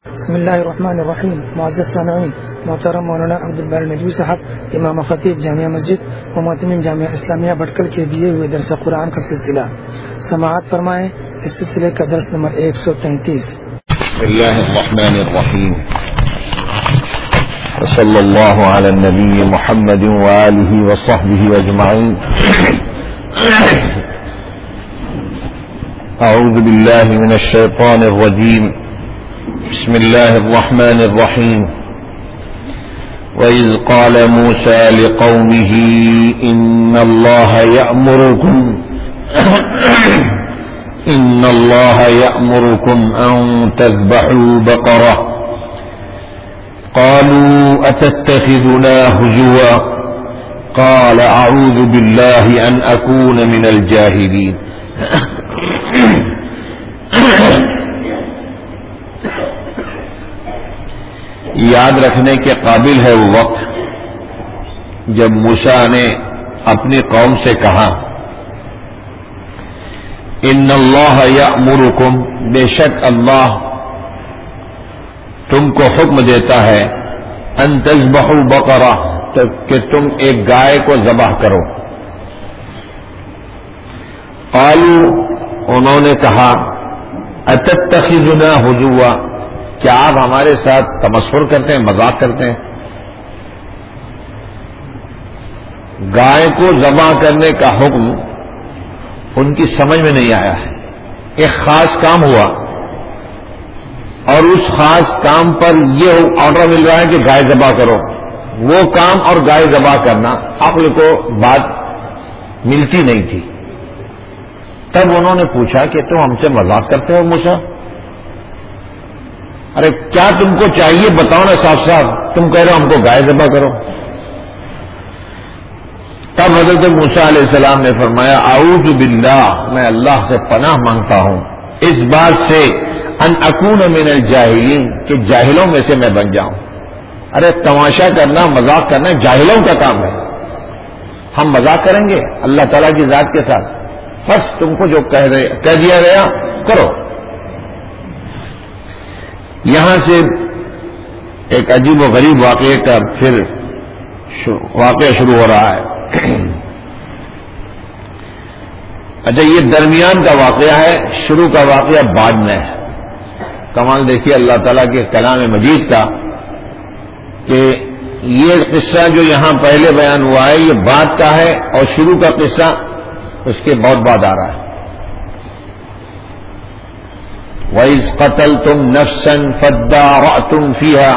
بسم اللہ الرحمن الرحیم. معزز سامعین، محترم مولانا عبدالباری ندوی صاحب امام خطیب جامعہ مسجد و معتمین جامعہ اسلامیہ بھٹکل کے دیے ہوئے درس قرآن کا سلسلہ سماعت فرمائیں. اس سلسلے کا درس نمبر 133. بسم اللہ الرحمن الرحیم. وصلی اللہ علی النبی محمد وآلہ وصحبہ اجمعین. اعوذ باللہ من الشیطان الرجیم. بسم الله الرحمن الرحيم. وإذ قال موسى لقومه إن الله يأمركم أن تذبحوا بقرة قالوا أتتخذنا هزوا قال أعوذ بالله أن أكون من الجاهلين. یاد رکھنے کے قابل ہے وہ وقت جب موسیٰ نے اپنی قوم سے کہا ان اللہ یأمرکم، بے شک اللہ تم کو حکم دیتا ہے ان تذبحوا بقرہ، کہ تم ایک گائے کو ذبح کرو. قالوا، انہوں نے کہا اتتخذنا ہزوا، کیا آپ ہمارے ساتھ تمسخر کرتے ہیں، مذاق کرتے ہیں؟ گائے کو ذبح کرنے کا حکم ان کی سمجھ میں نہیں آیا ہے. ایک خاص کام ہوا اور اس خاص کام پر یہ آرڈر مل رہا ہے کہ گائے ذبح کرو. وہ کام اور گائے ذبح کرنا عقل کو بات ملتی نہیں تھی. تب انہوں نے پوچھا کہ تم ہم سے مذاق کرتے ہو موسیٰ؟ ارے کیا تم کو چاہیے بتاؤ نا صاف صاف، تم کہہ رہے ہو ہم کو گائے ذبح کرو. تب حضرت موسیٰ علیہ السلام نے فرمایا اعوذ باللہ، میں اللہ سے پناہ مانگتا ہوں اس بات سے ان اکون من الجاہلین، کہ جاہلوں میں سے میں بن جاؤں. ارے تماشا کرنا، مذاق کرنا جاہلوں کا کام ہے. ہم مذاق کریں گے اللہ تعالیٰ کی ذات کے ساتھ؟ بس تم کو جو کہہ دیا گیا کرو. یہاں سے ایک عجیب و غریب واقعے کا پھر واقعہ شروع ہو رہا ہے. اچھا، یہ درمیان کا واقعہ ہے، شروع کا واقعہ بعد میں ہے. کمال دیکھیے اللہ تعالیٰ کے کلام مجید کا کہ یہ قصہ جو یہاں پہلے بیان ہوا ہے یہ بعد کا ہے، اور شروع کا قصہ اس کے بہت بعد آ رہا ہے. وَإِذْ قَتَلْتُمْ نَفْسًا فَادَّارَأْتُمْ فِيهَا،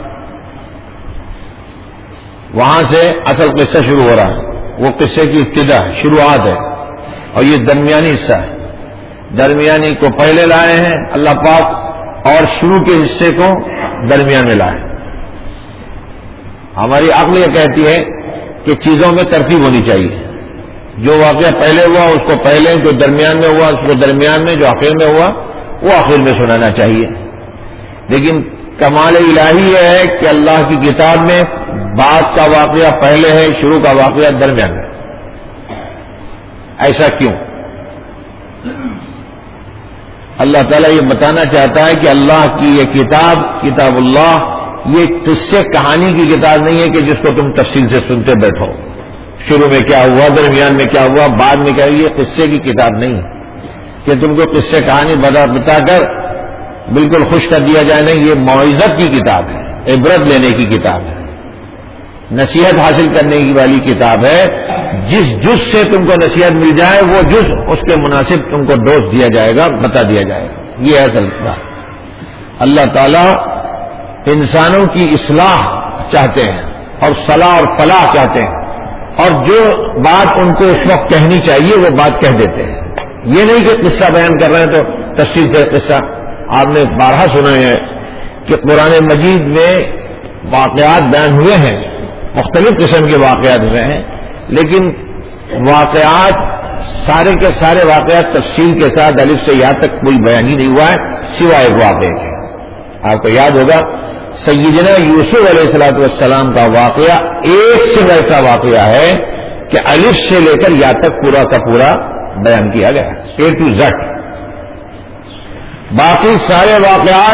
وہاں سے اصل قصہ شروع ہو رہا ہے. وہ قصے کی ابتدا شروعات ہے، اور یہ درمیانی حصہ ہے. درمیانی کو پہلے لائے ہیں اللہ پاک، اور شروع کے حصے کو درمیان میں لائے. ہماری عقل یہ کہتی ہے کہ چیزوں میں ترتیب ہونی چاہیے. جو واقعہ پہلے ہوا اس کو پہلے، جو درمیان میں ہوا اس کو درمیان میں، جو آخر میں ہوا وہ آخر میں سنانا چاہیے. لیکن کمال الہی یہ ہے کہ اللہ کی کتاب میں بعد کا واقعہ پہلے ہے، شروع کا واقعہ درمیان میں. ایسا کیوں؟ اللہ تعالیٰ یہ بتانا چاہتا ہے کہ اللہ کی یہ کتاب، کتاب اللہ، یہ قصے کہانی کی کتاب نہیں ہے کہ جس کو تم تفصیل سے سنتے بیٹھو. شروع میں کیا ہوا، درمیان میں کیا ہوا، بعد میں کیا ہوا. یہ قصے کی کتاب نہیں ہے کہ تم کو قصے کہانی بتا کر بالکل خوش کر دیا جائے. نہیں، یہ موعظت کی کتاب ہے، عبرت لینے کی کتاب ہے، نصیحت حاصل کرنے کی والی کتاب ہے. جس جز سے تم کو نصیحت مل جائے وہ جز اس کے مناسب تم کو ڈوز دیا جائے گا، بتا دیا جائے گا. یہ ہے اصل بات. اللہ تعالیٰ انسانوں کی اصلاح چاہتے ہیں اور صلاح اور فلاح چاہتے ہیں، اور جو بات ان کو اس وقت کہنی چاہیے وہ بات کہہ دیتے ہیں. یہ نہیں کہ قصہ بیان کر رہے ہیں تو تفصیل سے قصہ. آپ نے بارہا سنا ہے کہ قرآن مجید میں واقعات بیان ہوئے ہیں، مختلف قسم کے واقعات ہوئے ہیں، لیکن واقعات سارے کے سارے واقعات تفصیل کے ساتھ الف سے یا تک کوئی بیان ہی نہیں ہوا ہے سوائے ایک واقعے کے. آپ کو یاد ہوگا سیدنا یوسف علیہ السلام کا واقعہ ایک سے ایسا واقعہ ہے کہ الف سے لے کر یا تک پورا کا پورا بیان کیا گیا، A to Z. باقی سارے واقعات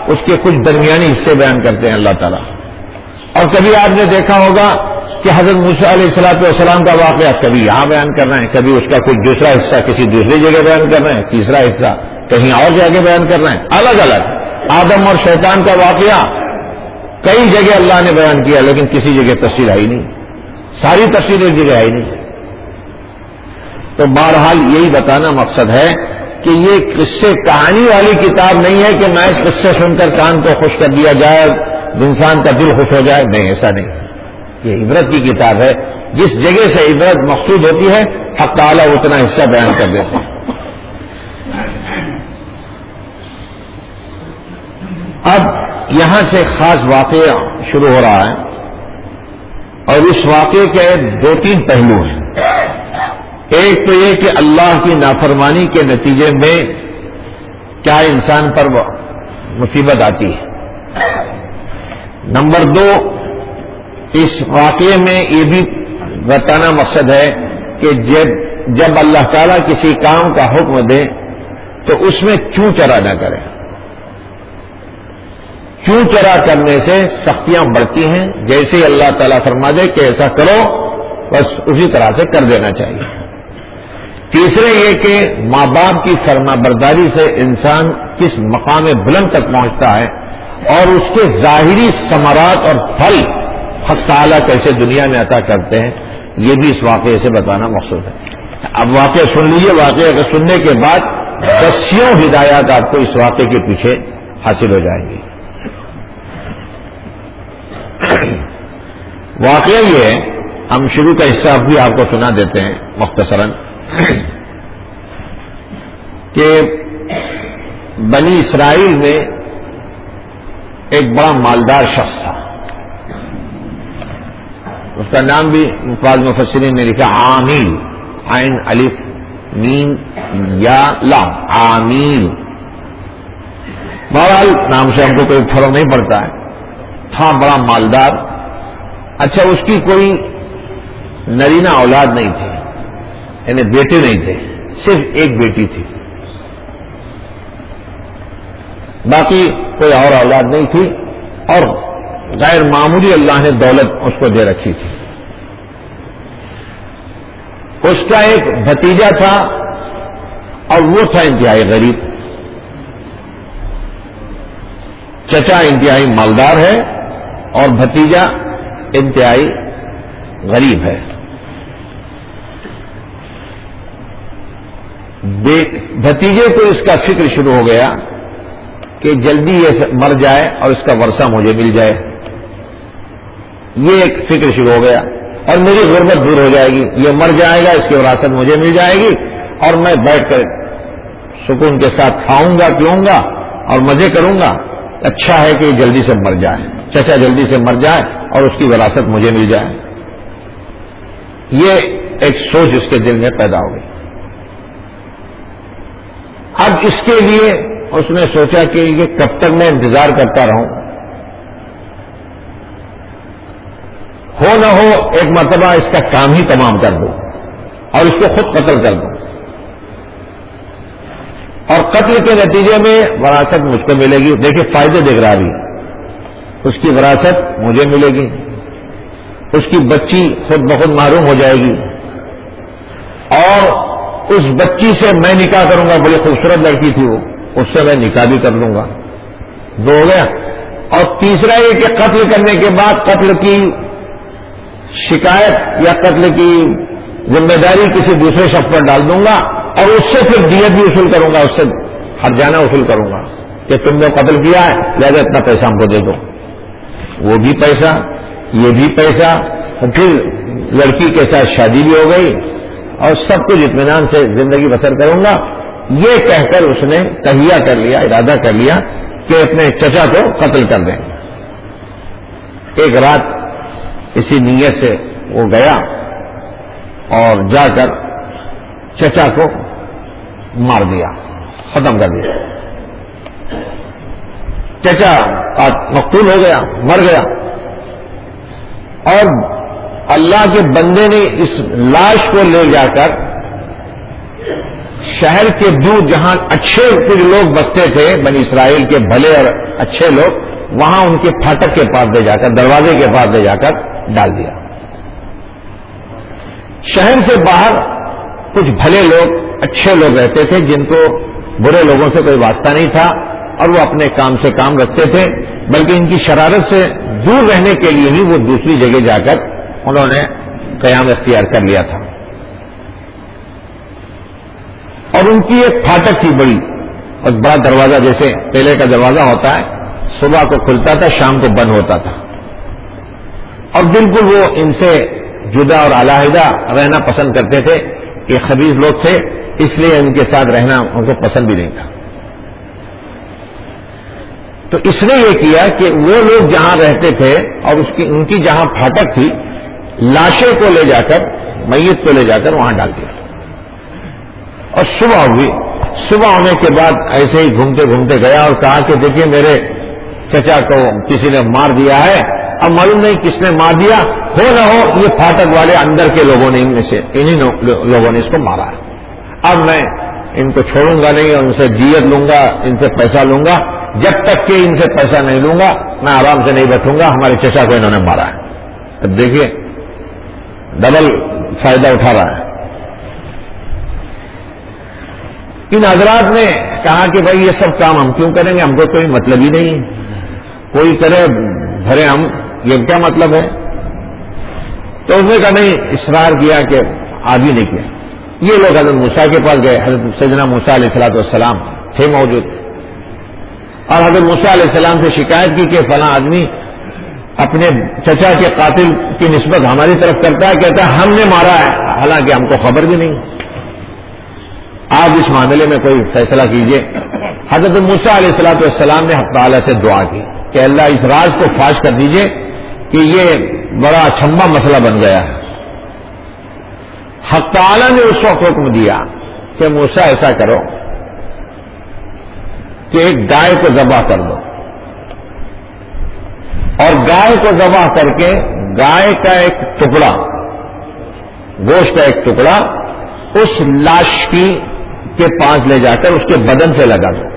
اس کے کچھ درمیانی حصے بیان کرتے ہیں اللہ تعالیٰ. اور کبھی آپ نے دیکھا ہوگا کہ حضرت موسیٰ علیہ السلام کا واقعہ کبھی یہاں بیان کر رہے ہیں، کبھی اس کا کچھ دوسرا حصہ کسی دوسری جگہ بیان کر رہے ہیں، تیسرا حصہ کہیں اور جا کے بیان کر رہے ہیں. الگ الگ آدم اور شیطان کا واقعہ کئی جگہ اللہ نے بیان کیا، لیکن کسی جگہ تفصیل آئی نہیں، ساری تفصیل ایک جگہ آئی نہیں. تو بہرحال یہی بتانا مقصد ہے کہ یہ قصے کہانی والی کتاب نہیں ہے کہ میں اس قصے سن کر کان کو خوش کر دیا جائے، انسان کا دل خوش ہو جائے. نہیں، ایسا نہیں. یہ عبرت کی کتاب ہے. جس جگہ سے عبرت مقصود ہوتی ہے حق تعالیٰ اتنا حصہ بیان کر دیتے ہیں. اب یہاں سے خاص واقعہ شروع ہو رہا ہے، اور اس واقعے کے 2-3 پہلو ہیں. ایک تو یہ کہ اللہ کی نافرمانی کے نتیجے میں کیا انسان پر مصیبت آتی ہے. نمبر 2، اس واقعے میں یہ بھی بتانا مقصد ہے کہ جب اللہ تعالیٰ کسی کام کا حکم دے تو اس میں چوں چرا نہ کرے. چوں چرا کرنے سے سختیاں بڑھتی ہیں. جیسے ہی اللہ تعالیٰ فرما دے کہ ایسا کرو، بس اسی طرح سے کر دینا چاہیے. تیسرے یہ کہ ماں باپ کی فرما برداری سے انسان کس مقام بلند تک پہنچتا ہے، اور اس کے ظاہری ثمرات اور پھل حق تعالیٰ کیسے دنیا میں عطا کرتے ہیں، یہ بھی اس واقعے سے بتانا مقصود ہے. اب واقعہ سن لیجیے. واقعہ کو سننے کے بعد دسیوں ہدایات آپ کو اس واقعے کے پیچھے حاصل ہو جائیں گی. واقعہ یہ ہے، ہم شروع کا حصہ بھی آپ کو سنا دیتے ہیں مختصراً، کہ بنی اسرائیل میں ایک بڑا مالدار شخص تھا. اس کا نام بھی بعض مفسرین نے لکھا عامیل، عین الف میم یا لام، عامیل. بہرحال نام سے ہم کو کوئی فرق نہیں پڑتا ہے. تھا بڑا مالدار. اچھا، اس کی کوئی نرینہ اولاد نہیں تھی، یعنی بیٹے نہیں تھے، صرف ایک بیٹی تھی، باقی کوئی اور اولاد نہیں تھی. اور غیر معمولی اللہ نے دولت اس کو دے رکھی تھی. اس کا ایک بھتیجا تھا اور وہ تھا انتہائی غریب. چچا انتہائی مالدار ہے اور بھتیجا انتہائی غریب ہے. بھتیجے کو اس کا فکر شروع ہو گیا کہ جلدی یہ مر جائے اور اس کا ورثہ مجھے مل جائے. یہ ایک فکر شروع ہو گیا، اور میری غربت دور ہو جائے گی. یہ مر جائے گا، اس کی وراثت مجھے مل جائے گی، اور میں بیٹھ کر سکون کے ساتھ کھاؤں گا، پیوں گا اور مزے کروں گا. اچھا ہے کہ یہ جلدی سے مر جائے، چچا جلدی سے مر جائے اور اس کی وراثت مجھے مل جائے. یہ ایک سوچ اس کے دل میں پیدا ہو گئی. اب اس کے لیے اس نے سوچا کہ یہ کب تک میں انتظار کرتا رہوں، ہو نہ ہو ایک مرتبہ اس کا کام ہی تمام کر دوں اور اس کو خود قتل کر دوں، اور قتل کے نتیجے میں وراثت مجھ کو ملے گی. دیکھیں فائدے دیکھ رہا بھی، اس کی وراثت مجھے ملے گی، اس کی بچی خود بخود محروم ہو جائے گی، اور اس بچی سے میں نکاح کروں گا. بڑی خوبصورت لڑکی تھی وہ، اس سے میں نکاح بھی کر لوں گا. 2 ہو گیا. اور تیسرا یہ کہ قتل کرنے کے بعد قتل کی شکایت یا قتل کی ذمہ داری کسی دوسرے شخص پر ڈال دوں گا، اور اس سے پھر دیت بھی وصول کروں گا، اس سے ہرجانہ وصول کروں گا کہ تم نے قتل کیا ہے، لہذا اتنا پیسہ ہم کو دے دو. وہ بھی پیسہ، یہ بھی پیسہ، پھر لڑکی کے ساتھ شادی بھی ہو گئی، اور سب کچھ اطمینان سے زندگی بسر کروں گا. یہ کہہ کر اس نے تہیہ کر لیا، ارادہ کر لیا کہ اپنے چچا کو قتل کر دیں. ایک رات اسی نیت سے وہ گیا اور جا کر چچا کو مار دیا، ختم کر دیا. چچا مقتول ہو گیا، مر گیا. اور اللہ کے بندے نے اس لاش کو لے جا کر شہر کے دور جہاں اچھے کچھ لوگ بستے تھے، بنی اسرائیل کے بھلے اور اچھے لوگ، وہاں ان کے پھاٹک کے پاس لے جا کر، دروازے کے پاس لے جا کر ڈال دیا۔ شہر سے باہر کچھ بھلے لوگ، اچھے لوگ رہتے تھے، جن کو برے لوگوں سے کوئی واسطہ نہیں تھا اور وہ اپنے کام سے کام رکھتے تھے، بلکہ ان کی شرارت سے دور رہنے کے لیے ہی وہ دوسری جگہ جا کر انہوں نے قیام اختیار کر لیا تھا۔ اور ان کی ایک پھاٹک تھی بڑی، اور بڑا دروازہ جیسے پہلے کا دروازہ ہوتا ہے، صبح کو کھلتا تھا، شام کو بند ہوتا تھا، اور بالکل وہ ان سے جدا اور علیحدہ رہنا پسند کرتے تھے۔ یہ خبیث لوگ تھے، اس لیے ان کے ساتھ رہنا ان کو پسند بھی نہیں تھا۔ تو اس نے یہ کیا کہ وہ لوگ جہاں رہتے تھے اور ان کی جہاں پھاٹک تھی، لاشیں کو لے جا کر، میت کو لے جا کر وہاں ڈال دیا۔ اور صبح ہوئی، صبح ہونے کے بعد ایسے ہی گھومتے گھومتے گیا اور کہا کہ دیکھیے میرے چچا کو کسی نے مار دیا ہے، اب معلوم نہیں کس نے مار دیا، ہو نہ ہو یہ پھاٹک والے اندر کے لوگوں نے، ان میں سے انہی لوگوں نے اس کو مارا ہے۔ اب میں ان کو چھوڑوں گا نہیں اور ان سے دیت لوں گا، ان سے پیسہ لوں گا، جب تک کہ ان سے پیسہ نہیں لوں گا میں آرام سے نہیں بیٹھوں گا، ہمارے چچا کو انہوں نے مارا ہے۔ اب دیکھیے ڈبل فائدہ اٹھا رہا ہے۔ ان حضرات نے کہا کہ بھائی یہ سب کام ہم کیوں کریں گے، ہم کو کوئی مطلب ہی نہیں ہے، کوئی کرے بھرے ہم، یہ کیا مطلب ہے؟ تو اس نے کہا نہیں، اصرار کیا کہ آگے نہیں کیا۔ یہ لوگ حضرت موسیٰ کے پاس گئے، حضرت سیدنا موسیٰ علیہ السلام تھے موجود، اور حضرت موسیٰ علیہ السلام سے شکایت کی کہ فلاں آدمی اپنے چچا کے قاتل کی نسبت ہماری طرف کرتا ہے، کہتا ہے ہم نے مارا ہے، حالانکہ ہم کو خبر بھی نہیں۔ آپ اس معاملے میں کوئی فیصلہ کیجئے۔ حضرت موسیٰ علیہ السلام نے حق تعالیٰ سے دعا کی کہ اللہ اس راز کو فاش کر دیجئے کہ یہ بڑا اچھمبا مسئلہ بن گیا ہے۔ حق تعالیٰ نے اس وقت حکم دیا کہ موسیٰ ایسا کرو کہ ایک گائے کو ذبح کر دو، اور گائے کو ذبح کر کے گائے کا ایک ٹکڑا، گوشت کا ایک ٹکڑا اس لاش کے پاس لے جا کر اس کے بدن سے لگا دو۔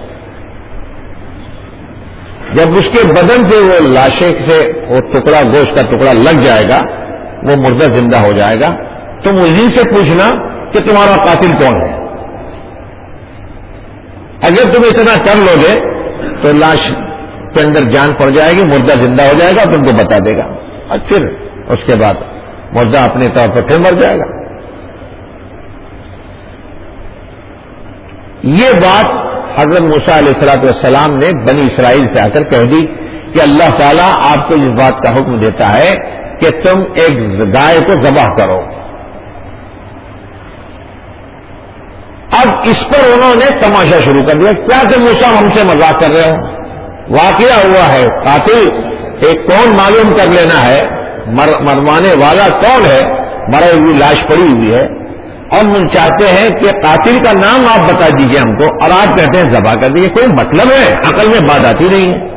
جب اس کے بدن سے وہ لاشے سے وہ ٹکڑا، گوشت کا ٹکڑا لگ جائے گا، وہ مردہ زندہ ہو جائے گا، تم انہیں سے پوچھنا کہ تمہارا قاتل کون ہے۔ اگر تم اتنا کر لو گے تو لاش کے اندر جان پڑ جائے گی، مردہ زندہ ہو جائے گا، تم کو بتا دے گا، اور پھر اس کے بعد مردہ اپنے طور پر پھر مر جائے گا۔ یہ بات حضرت موسیٰ علیہ السلام نے بنی اسرائیل سے آ کر کہہ دی کہ اللہ تعالیٰ آپ کو اس بات کا حکم دیتا ہے کہ تم ایک گائے کو ذبح کرو۔ اب اس پر انہوں نے تماشا شروع کر دیا، کیا کہ موسیٰ ہم سے مذاق کر رہے ہو، واقعہ ہوا ہے، قاتل ایک کون معلوم کر لینا ہے، مروانے والا کون ہے، مرے ہوئی لاش پڑی ہوئی ہے، اور ہم چاہتے ہیں کہ قاتل کا نام آپ بتا دیجئے ہم کو، اور آپ کہتے ہیں ذبح کر دیجیے، کوئی مطلب ہے؟ عقل میں بات آتی نہیں ہے۔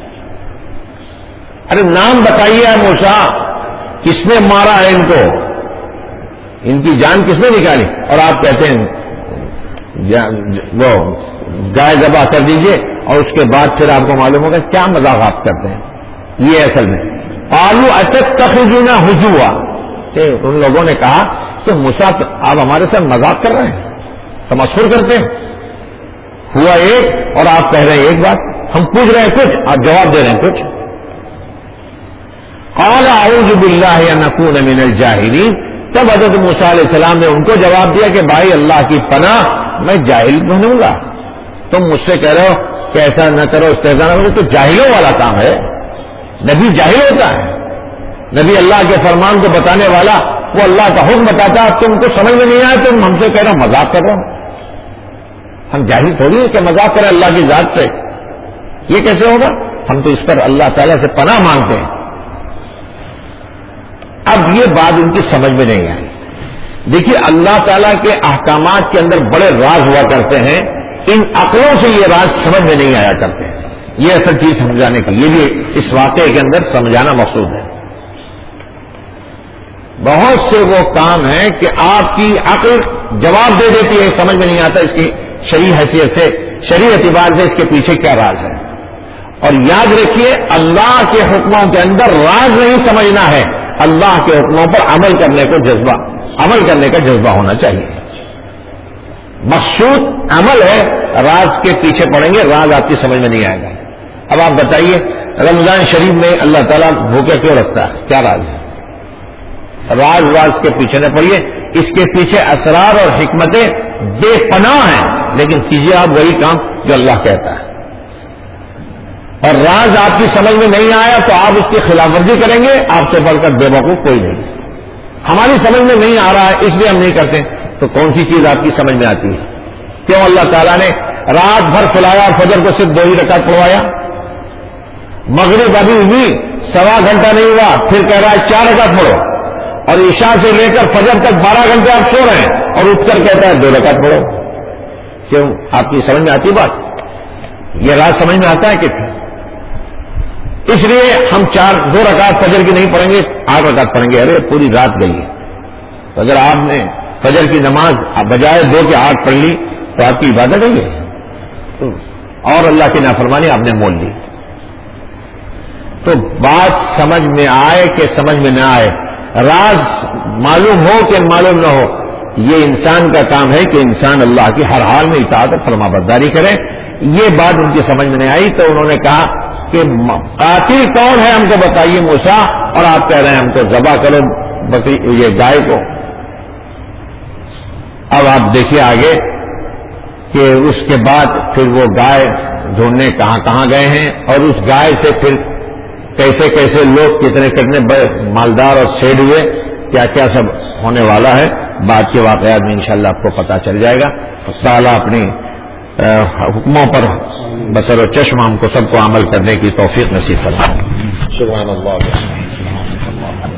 ارے نام بتائیے موسیٰ، کس نے مارا ہے ان کو، ان کی جان کس نے نکالی، اور آپ کہتے ہیں وہ گائے ذبح کر دیجئے، اور اس کے بعد پھر آپ کو معلوم ہوگا کیا مذاق آپ کرتے ہیں۔ یہ اصل میں قالوا اتتخذنا ہزوا، ان لوگوں نے کہا کہ موسیٰ آپ ہمارے ساتھ مذاق کر رہے ہیں، تمسخر کرتے ہیں، ہوا ایک اور آپ کہہ رہے ہیں ایک بات، ہم پوچھ رہے ہیں کچھ، آپ جواب دے رہے ہیں کچھ۔ قال اعوذ باللہ ان اکون من الجاہلین، تب حضرت موسیٰ علیہ السلام نے ان کو جواب دیا کہ بھائی اللہ کی پناہ، میں جاہل بنوں گا، تم مجھ سے کہہ رہے ہو کہ ایسا نہ کرو، استہزاء نہ کرو، تو جاہلوں والا کام ہے، نبی جاہل ہوتا ہے، نبی اللہ کے فرمان کو بتانے والا، وہ اللہ کا حکم بتاتا ہے، تم کو سمجھ میں نہیں آیا، تم ہم سے کہہ رہے ہو مذاق کر رہے ہو، ہم جاہل تھوڑی ہیں کہ مذاق کریں اللہ کی ذات سے، یہ کیسے ہوگا؟ ہم تو اس پر اللہ تعالیٰ سے پناہ مانگتے ہیں۔ اب یہ بات ان کی سمجھ میں نہیں آئی۔ دیکھیے اللہ تعالیٰ کے احکامات کے اندر بڑے راز ہوا کرتے ہیں، ان عقلوں سے یہ راز سمجھ میں نہیں آیا کرتے ہیں، یہ اصل چیز سمجھانے کی، یہ بھی اس واقعے کے اندر سمجھانا مقصود ہے۔ بہت سے وہ کام ہیں کہ آپ کی عقل جواب دے دیتی ہے، سمجھ میں نہیں آتا اس کی شرعی حیثیت سے، شرعی اعتبار سے اس کے پیچھے کیا راز ہے۔ اور یاد رکھیے اللہ کے حکموں کے اندر راز نہیں سمجھنا ہے، اللہ کے حکموں پر عمل کرنے کا جذبہ ہونا چاہیے۔ مقصود عمل ہے، راز کے پیچھے پڑیں گے، راز آپ کی سمجھ میں نہیں آئے گا۔ اب آپ بتائیے رمضان شریف میں اللہ تعالیٰ بھوکے کیوں رکھتا ہے؟ کیا راز ہے؟ راز کے پیچھے نہ پڑیے، اس کے پیچھے اسرار اور حکمتیں بے پناہ ہیں، لیکن کیجیے آپ وہی کام جو اللہ کہتا ہے۔ اور راز آپ کی سمجھ میں نہیں آیا تو آپ اس کی خلاف ورزی کریں گے، آپ سے بڑھ کر بے وقوف کوئی نہیں۔ ہماری سمجھ میں نہیں آ رہا ہے اس لیے ہم نہیں کرتے، تو کون سی چیز آپ کی سمجھ میں آتی ہے؟ کیوں اللہ تعالیٰ نے رات بھر سلایا اور فجر کو صرف 2 ہی رکعت پڑھوایا؟ مغرب ابھی بھی 1.25 گھنٹہ نہیں ہوا، پھر کہہ رہا ہے 4 رکعت پڑھو، اور عشاء سے لے کر فجر تک 12 گھنٹے آپ سو رہے ہیں اور اٹھ کر کہتا ہے 2 رکعت پڑھو۔ کیوں؟ آپ کی سمجھ میں آتی بات؟ یہ راز سمجھ میں آتا ہے کہ اس لیے ہم 2 رکعت فجر کی نہیں پڑھیں گے، 8 رکعت پڑھیں گے۔ ارے پوری رات گئی ہے، تو اگر آپ نے فجر کی نماز بجائے 2 کے 8 پڑھ لی تو آپ کی عبادت ہے یہ، اور اللہ کی نافرمانی آپ نے مول لی۔ تو بات سمجھ میں آئے کہ سمجھ میں نہ آئے، راز معلوم ہو کہ معلوم نہ ہو، یہ انسان کا کام ہے کہ انسان اللہ کی ہر حال میں اطاعت اور فرما برداری کرے۔ یہ بات ان کی سمجھ میں نہیں آئی تو انہوں نے کہا کہ قاتل کون ہے ہم کو بتائیے موسیٰ، اور آپ کہہ رہے ہیں ہم کو ذبح کرو بکری یہ گائے کو۔ اب آپ دیکھیے آگے کہ اس کے بعد پھر وہ گائے ڈھونڈنے کہاں کہاں گئے ہیں، اور اس گائے سے پھر کیسے کیسے لوگ کتنے بڑے مالدار اور سیڈ ہوئے، کیا کیا سب ہونے والا ہے، بعد کے واقعات میں انشاءاللہ آپ کو پتہ چل جائے گا۔ تعالیٰ اپنی حکموں پر بصر و چشم ہم کو سب کو عمل کرنے کی توفیق نصیب فرمائے۔ سبحان اللہ۔